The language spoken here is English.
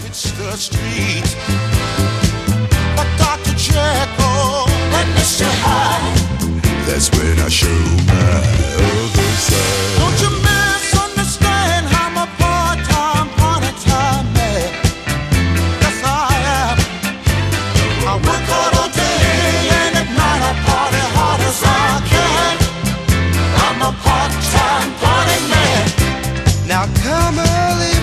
it's the street. But Dr. Jekyll and Mr. Hyde, that's when I show my other side. Don't you misunderstand, I'm a part-time, part-time man. Yes, I am. I work hard all day and at night I party hard as I can. I'm a part-time party man. Now come early